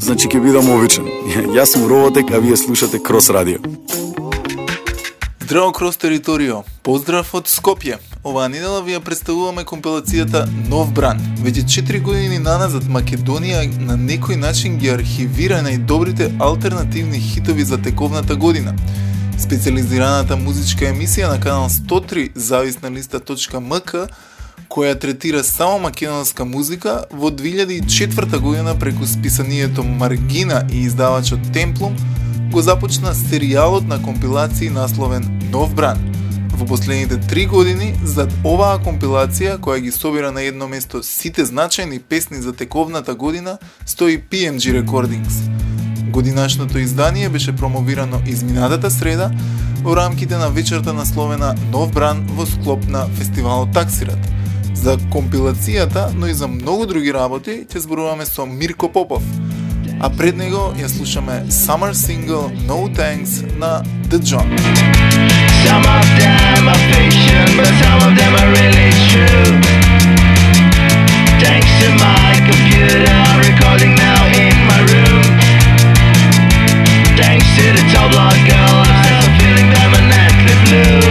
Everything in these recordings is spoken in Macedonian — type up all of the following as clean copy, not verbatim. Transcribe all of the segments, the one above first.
значи ќе бидам обичен. Јас сум Роботек, а вие слушате Крос Радио. Здраво Крос територио, поздрав од Скопје. Оваа недела ви ја представуваме компилацијата Нов Бран. Веќе 4 години наназад Македонија на некој начин ги архивира најдобрите алтернативни хитови за тековната година. Специализираната музичка емисија на канал 103 зависна листа.мк, која третира само македонска музика, во 2004 година преку списанието Маргина и издавачот Темплум го започна серијалот на компилации насловен Нов Бран. Во последните 3 години, зад оваа компилација, која ги собира на едно место сите значајни песни за тековната година, стои PMG Recordings. Годинашното издание беше промовирано изминатата среда во рамките на вечерта насловена Нов Бран во склоп на фестивалот Таксират. За компилацијата, но и за многу други работи, ќе зборуваме со Мирко Попов, а пред него ја слушаме Summer Single No Thanks на The John. Some of them are fiction, but some of them are really true. Thanks to my computer, I'm recording now in my room. Thanks to the top blonde girl, I'm still feeling permanently blue.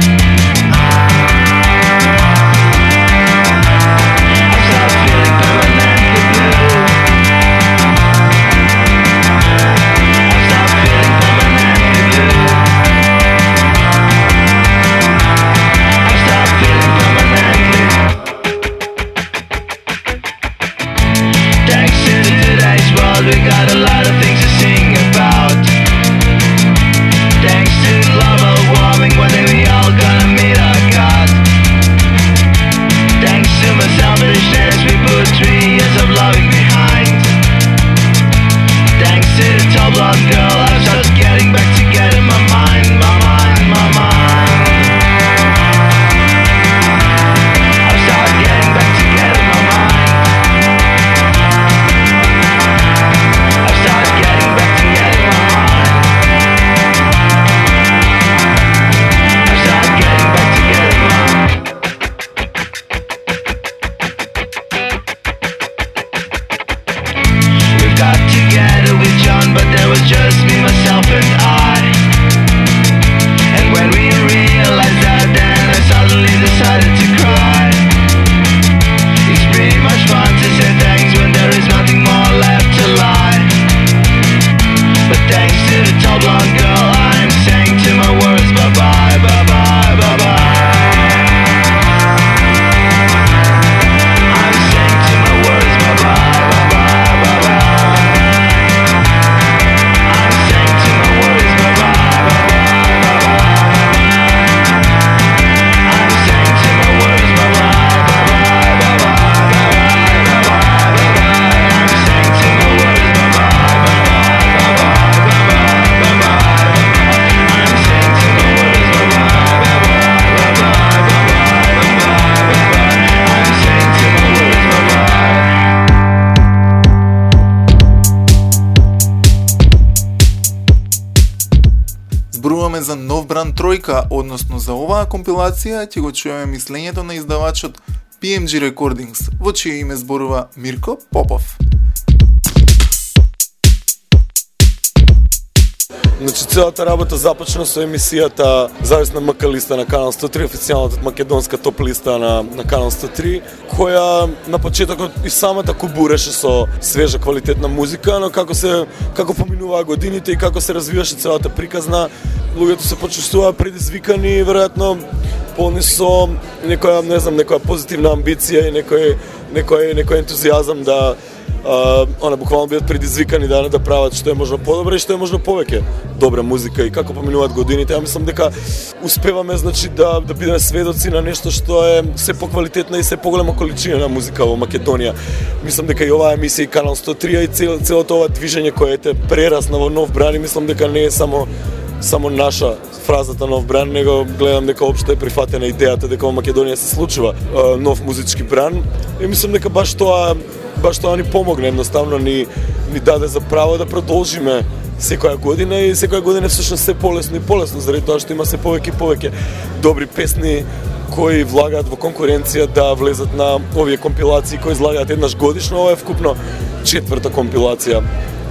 We got a lot of things to sing about. Thanks to global warming, one day we all gonna meet our God. Thanks to my selfishness, we put 3 years of loving behind. Thanks to the top blonde girl, I'm just getting back together, my mind, my mind, my mind. I'm start getting back together, my mind. Just me, myself and I. And when we realized that, then I suddenly decided to cry. It's pretty much fun to say thanks when there is nothing more left to lie. But thanks to the top blonde girl, I'm saying to my words bye-bye, bye-bye, bye-bye. I'm saying to my words bye-bye, bye-bye, bye-bye. Зборуваме за Нов Бран тројка, односно за оваа компилација ќе го чуеме мислењето на издавачот PMG Recordings, во чие име зборува Мирко Попов. Значи, целата работа започна со емисијата Зависна МК листа на канал 103, официјалната македонска топ листа на канал 103, која на почетокот и самата кубуреше со свежа квалитетна музика, но како поминуваа годините и како се развиваше целата приказна, луѓето се почувствуваа предизвикани, веројатно полни со некоја позитивна амбиција и некој ентузијазам да буквално бидат предизвикани да прават што е можно подобро и што е можно повеќе добра музика. И како поминуваат годините, ја мислам дека успеваме, значи, да бидеме сведоци на нешто што е се поквалитетна и се поголема количина на музика во Македонија. Мислам дека и оваа емисија и канал 103 и целото ова движење кое е прерасна во Нов Бран, мислам дека не е само наша фразата Нов Бран, него гледам дека општо е прифатена идејата дека во Македонија се случува нов музички бран. И мислам дека баш тоа ни помогне, едноставно ни даде за право да продолжиме секоја година и секоја година всушност се полесно и полесно, заради тоа што има се повеќе и повеќе добри песни кои влагаат во конкуренција да влезат на овие компилации кои излагаат еднаш годишно. Ова е вкупно 4-та компилација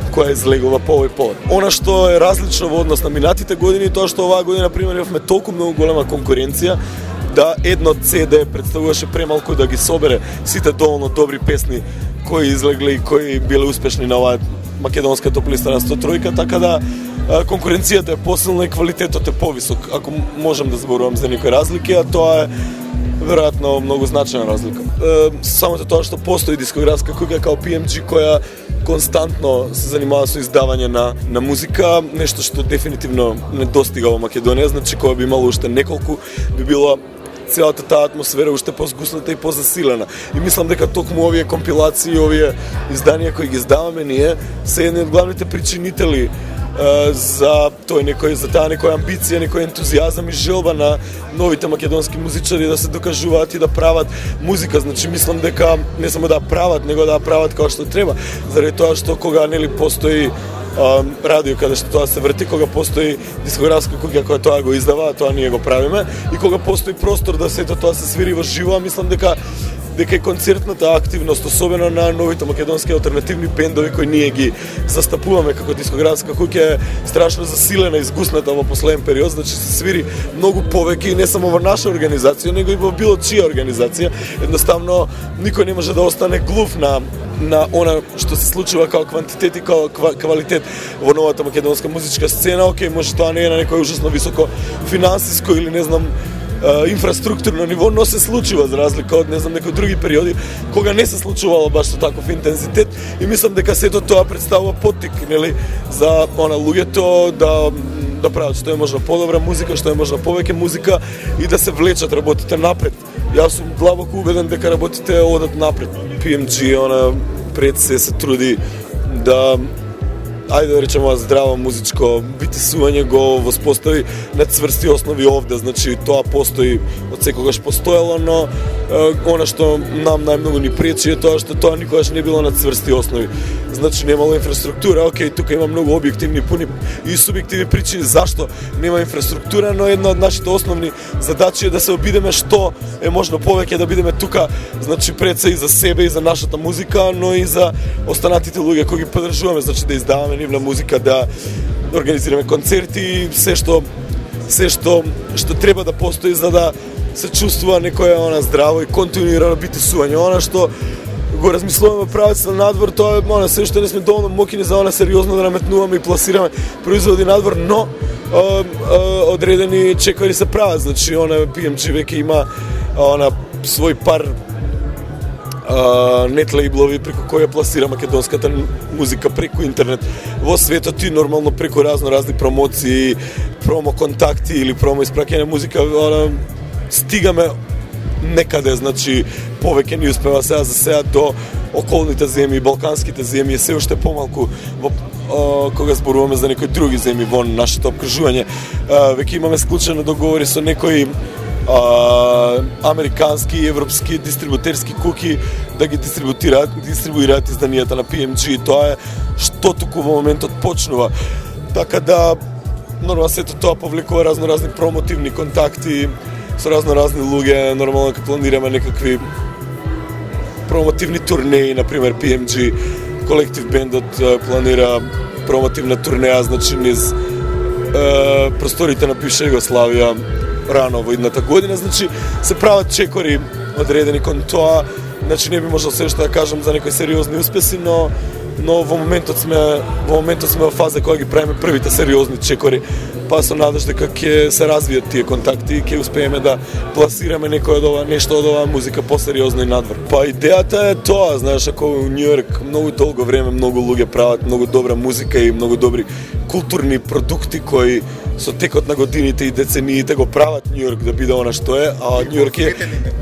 која излегува по овој повод. Она што е различно во однос на минатите години, тоа што оваа година, например, имавме толку многу голема конкуренција, да едно CD представуваше премалку да ги собере сите доволно добри песни кои излегле и кои биле успешни на оваа македонска топ листа на 103, така да конкуренцијата е посилна и квалитетот е повисок. Ако можам да зборувам за некои разлики, а тоа е веројатно многу значајна разлика. Самото тоа што постои дискографска куќа као PMG која константно се занимава со издавање на музика, нешто што дефинитивно не достига во Македонија, значи кога би имало уште неколку би било целата таа атмосфера уште позгусната и позасилена. И мислам дека токму овие компилации, овие изданија кои ги издаваме ние се едни од главните причинители за таа некоја амбиција, некој ентузијазам и желба на новите македонски музичари да се докажуваат и да прават музика. Значи мислам дека не само да прават, него да прават како што треба, заради тоа што кога нели постои радио каде што тоа се врти, кога постои дискографска куќа која тоа го издава, тоа ние го правиме, и кога постои простор да сето тоа се свири во живо, мислам дека и концертната активност, особено на новите македонски алтернативни бендови кои ние ги застапуваме како дискографска куќа, е страшно засилена и изгусната во последен период, значи се свири многу повеќе и не само во наша организација, него и во било чија организација. Едноставно никој не може да остане глув на она што се случува као квантитет и као квалитет во новата македонска музичка сцена. Океј, може тоа не е на некој ужасно високо финансиско или не знам инфраструктурно ниво, но се случува за разлика од не знам некои други периоди кога не се случувало баш со таков интензитет, и мислам дека сето тоа представува поттик, нели, за луѓето да прават што е можно подобра музика, што е можно повеќе музика и да се влечат работите напред. Јас сум длабоко убеден дека работите одат напред. PMG пред се труди да ајде да речеме здраво музичко битисување го воспостави на цврсти основи овде, значи тоа постои од секогаш постоело, но она што нам најмногу ни пречи е тоа што тоа никогаш не било на цврсти основи. Значи немало инфраструктура, океј, тука има многу објективни и субјективни причини зашто нема инфраструктура, но една од нашите основни задачи е да се обидеме што е можно повеќе да бидеме тука, значи пред се и за себе и за нашата музика, но и за останатите луѓе кои ги поддржуваме, значи да издаваме нивна музика, да организираме концерти, се што треба да постои за да се чувствува некоја здраво и континуирано битисување. Она што го размислуваме правец на надвор, тоа е се што не сме доволно мокини за сериозно да наметнуваме и пласираме производи надвор, но одредени чекори се прават. Значи PMG веќе има свој пар нет лейблови преку кои ја пласира македонската музика преку интернет во светот и нормално преку разни промоции, промо контакти или промо испраќање музика, стигаме некаде, значи повеќе ни успева сега за сега до околните земји, балканските земји, се уште помалку кога зборуваме за некои други земји во нашето опкружување. Веќе имаме склучени договори со некои американски и европски дистрибутерски куки да ги дистрибуираат изданијата на PMG. Тоа е што туку во моментот почнува. Така да нормално сето тоа повлекува разни промотивни контакти со разни луѓе. Нормално кога планираме некакви промотивни турнеи, например PMG колектив бендот планира промотивна турнеја, значи низ просторите на бивша Југославија рано во идната година, значи се прават чекори одредени кон тоа. Значи не би можел се што да кажам за некои сериозни успеси, но во моментот сме во фаза кога ги правиме првите сериозни чекори, па со надеж дека ќе се развијат тие контакти и ќе успееме да пласираме нешто од оваа музика посериозно и надвор. Па идејата е тоа, знаеш, ако во Њујорк многу долго време многу луѓе прават многу добра музика и многу добри културни продукти кои со текот на годините и децениите го прават Њујорк да биде она што е, а Њујорк е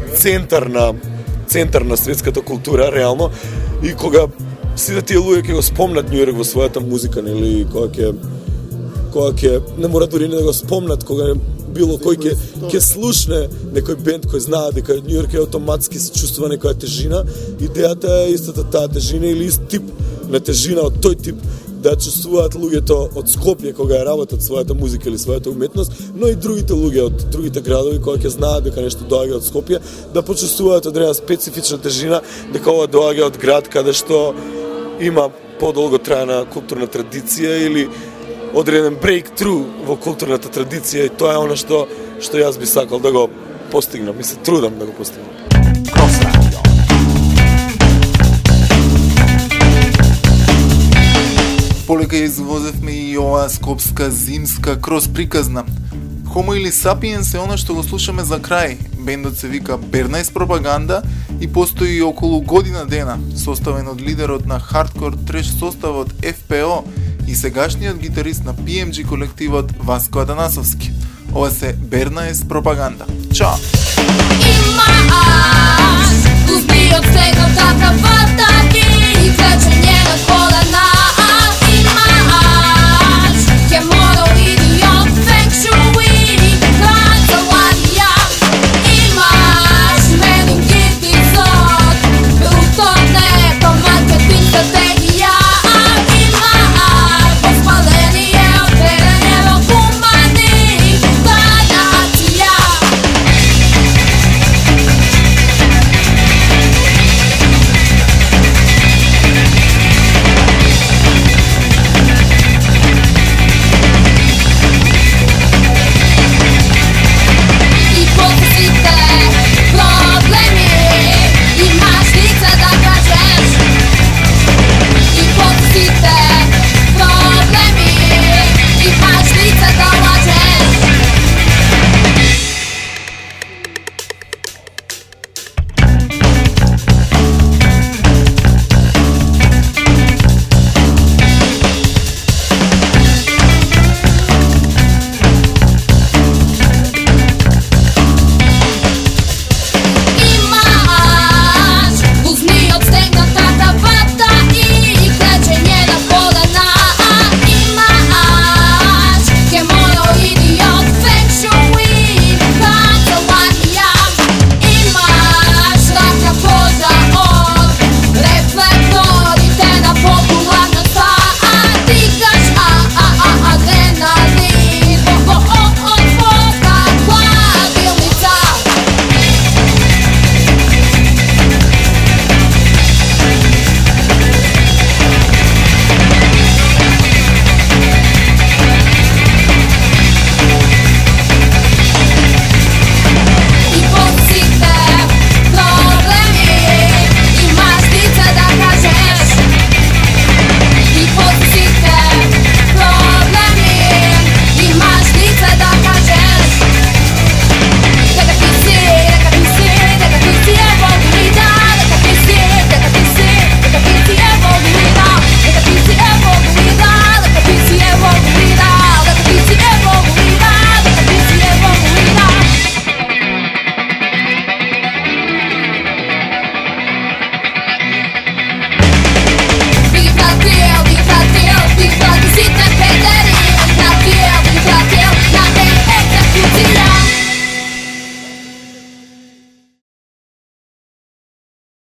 центар на светската култура реално, и кога сите тие луѓе ќе го спомнат Њујорк во својата музика, нели, кога ќе не мора дури не да го спомнат, кога било кој ќе слушне некој бенд кој знае дека Њујорк е автоматски се чувствува некоја тежина. Идејата е истата таа тежина или ист тип на тежина од тој тип да чувствуваат луѓето од Скопје кога ја работат својата музика или својата уметност, но и другите луѓе од другите градови кога ќе знаат дека нешто доаѓа од Скопје, да почувствуваат одредена специфична тежина, дека ова доаѓа од град каде што има подолго траена културна традиција или одреден breakthrough во културната традиција, и тоа е она што јас би сакал да го постигнам и се трудам да го постигнам. Полека извозевме и оваа скопска зимска крос приказна. Homo или Sapiens е она што го слушаме за крај. Бендот се вика Bernays Propaganda и постои околу година дена, составен од лидерот на хардкор треш составот FPO и сегашниот гитарист на PMG колективот Васко Атанасовски. Ова се Bernays Propaganda. Чао! Ima, uzmi od svega kakva taki